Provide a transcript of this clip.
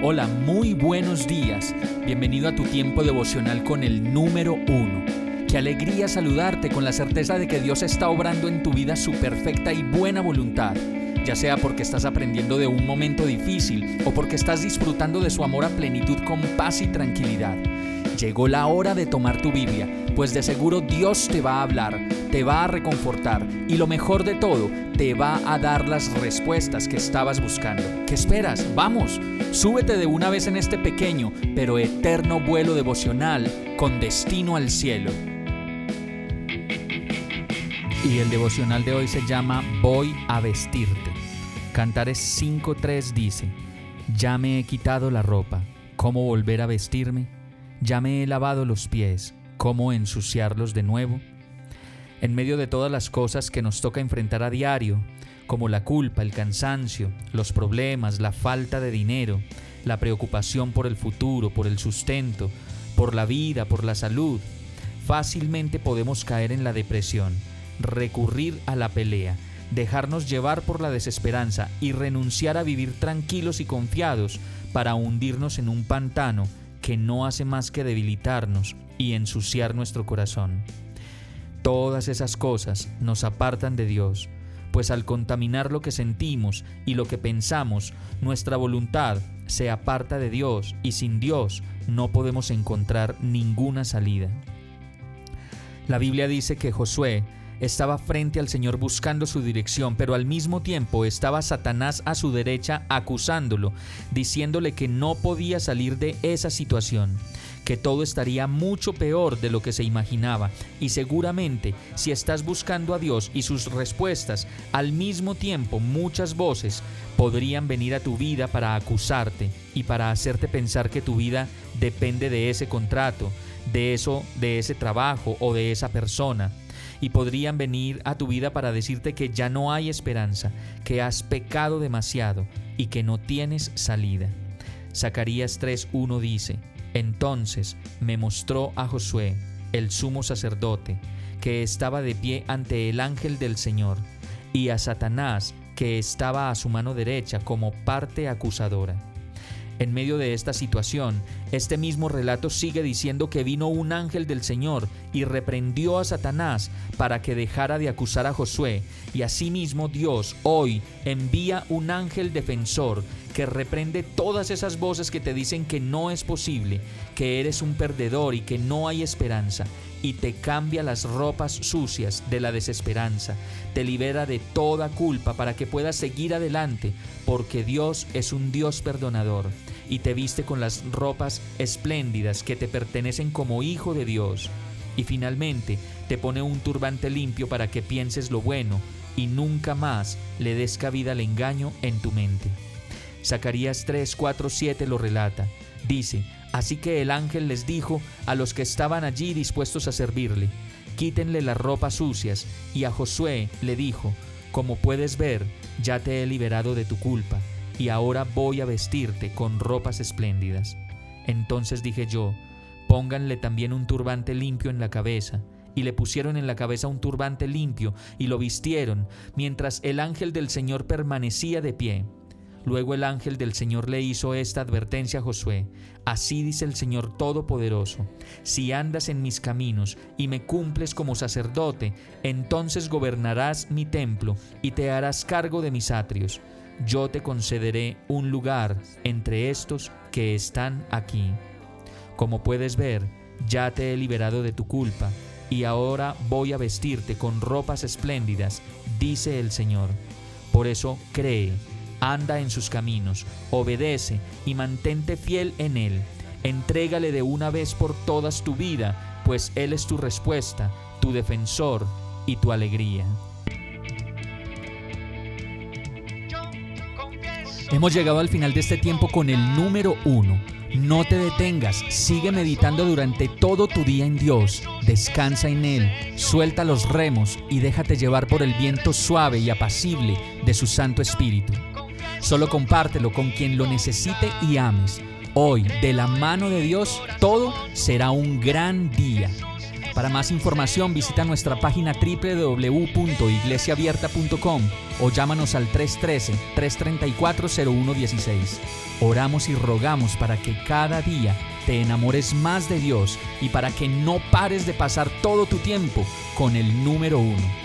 Hola, muy buenos días. Bienvenido a tu tiempo devocional con el número 1. Qué alegría saludarte con la certeza de que Dios está obrando en tu vida su perfecta y buena voluntad, ya sea porque estás aprendiendo de un momento difícil o porque estás disfrutando de su amor a plenitud con paz y tranquilidad. Llegó la hora de tomar tu Biblia, pues de seguro Dios te va a hablar, te va a reconfortar y lo mejor de todo, te va a dar las respuestas que estabas buscando. ¿Qué esperas? ¡Vamos! Súbete de una vez en este pequeño pero eterno vuelo devocional con destino al cielo. Y el devocional de hoy se llama Voy a vestirte. Cantares 5:3 dice: Ya me he quitado la ropa, ¿cómo volver a vestirme? Ya me he lavado los pies, ¿cómo ensuciarlos de nuevo? En medio de todas las cosas que nos toca enfrentar a diario, como la culpa, el cansancio, los problemas, la falta de dinero, la preocupación por el futuro, por el sustento, por la vida, por la salud, fácilmente podemos caer en la depresión, recurrir a la pelea, dejarnos llevar por la desesperanza y renunciar a vivir tranquilos y confiados para hundirnos en un pantano que no hace más que debilitarnos y ensuciar nuestro corazón. Todas esas cosas nos apartan de Dios, pues al contaminar lo que sentimos y lo que pensamos, nuestra voluntad se aparta de Dios y sin Dios no podemos encontrar ninguna salida. La Biblia dice que Josué estaba frente al Señor buscando su dirección, pero al mismo tiempo estaba Satanás a su derecha acusándolo, diciéndole que no podía salir de esa situación, que todo estaría mucho peor de lo que se imaginaba. Y seguramente, si estás buscando a Dios y sus respuestas, al mismo tiempo muchas voces podrían venir a tu vida para acusarte y para hacerte pensar que tu vida depende de ese contrato, de ese trabajo o de esa persona. Y podrían venir a tu vida para decirte que ya no hay esperanza, que has pecado demasiado y que no tienes salida. Zacarías 3:1 dice: Entonces me mostró a Josué, el sumo sacerdote, que estaba de pie ante el ángel del Señor, y a Satanás, que estaba a su mano derecha como parte acusadora. En medio de esta situación, este mismo relato sigue diciendo que vino un ángel del Señor y reprendió a Satanás para que dejara de acusar a Josué, y asimismo Dios hoy envía un ángel defensor que reprende todas esas voces que te dicen que no es posible, que eres un perdedor y que no hay esperanza, y te cambia las ropas sucias de la desesperanza, te libera de toda culpa para que puedas seguir adelante, porque Dios es un Dios perdonador, y te viste con las ropas espléndidas que te pertenecen como hijo de Dios, y finalmente te pone un turbante limpio para que pienses lo bueno y nunca más le des cabida al engaño en tu mente. Zacarías 3:4-7 lo relata. Dice: Así que el ángel les dijo a los que estaban allí dispuestos a servirle: Quítenle las ropas sucias. Y a Josué le dijo: Como puedes ver, ya te he liberado de tu culpa, y ahora voy a vestirte con ropas espléndidas. Entonces dije yo: Pónganle también un turbante limpio en la cabeza. Y le pusieron en la cabeza un turbante limpio y lo vistieron, mientras el ángel del Señor permanecía de pie. Luego el ángel del Señor le hizo esta advertencia a Josué: Así dice el Señor Todopoderoso: Si andas en mis caminos y me cumples como sacerdote, entonces gobernarás mi templo y te harás cargo de mis atrios. Yo te concederé un lugar entre estos que están aquí. Como puedes ver, ya te he liberado de tu culpa, y ahora voy a vestirte con ropas espléndidas, dice el Señor. Por eso cree, anda en sus caminos, obedece y mantente fiel en Él. Entrégale de una vez por todas tu vida, pues Él es tu respuesta, tu defensor y tu alegría. Hemos llegado al final de este tiempo con el número 1. No te detengas, sigue meditando durante todo tu día en Dios, descansa en Él, suelta los remos y déjate llevar por el viento suave y apacible de su Santo Espíritu. Solo compártelo con quien lo necesite y ames. Hoy, de la mano de Dios, todo será un gran día. Para más información visita nuestra página www.iglesiaabierta.com o llámanos al 313-334-0116. Oramos y rogamos para que cada día te enamores más de Dios y para que no pares de pasar todo tu tiempo con el número 1.